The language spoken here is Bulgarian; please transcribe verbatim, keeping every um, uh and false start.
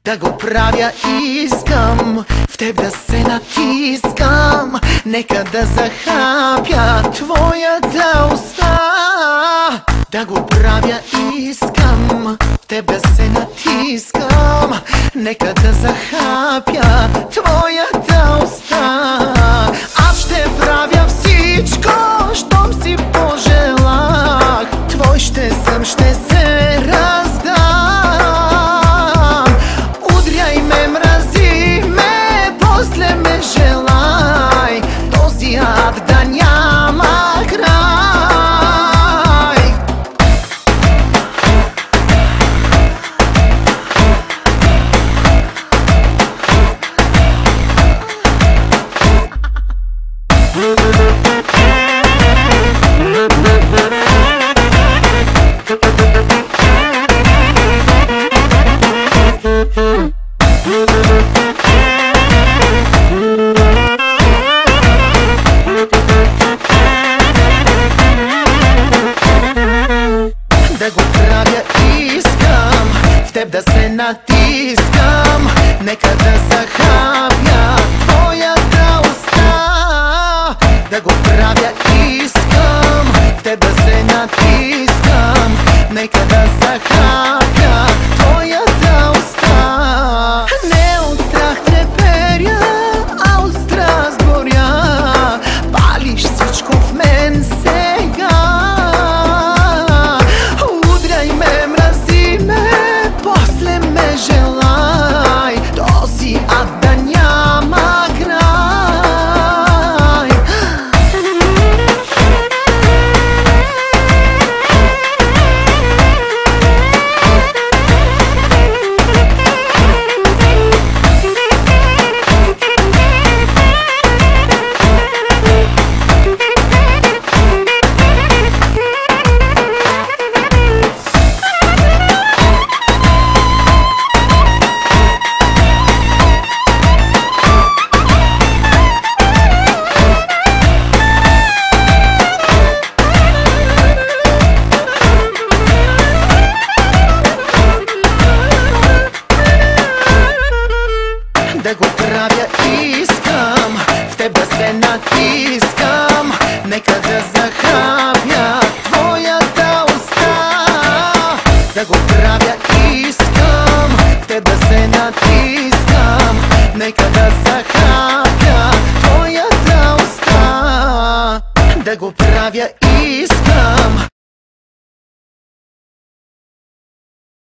да го правя искам, в теб да се натискам, нека да захапя твоята уста. Да го правя искам, в теб да се натискам, нека да захапя твоята уста. Аз ще правя всичко, щом си пожелах, твой ще съм, ще се раздам. Удряй ме, мрази ме, после ме желай, този ад да няма край. Да го правя искам, в теб да се натискам, нека да захапя твоята уста. Да го правя искам, в теб да се натискам, нека да захапя твоята уста. Не от страх треперя, а от страст горя, палиш всичко в мен сега. Удряй ме, мрази ме, после ме желай, този ад да няма край. Да го правя искам, в теб да се натискам, нека да захапя твоята уста. Да го правя искам, в теб да се натискам, нека да захапя твоята уста. Да го правя искам.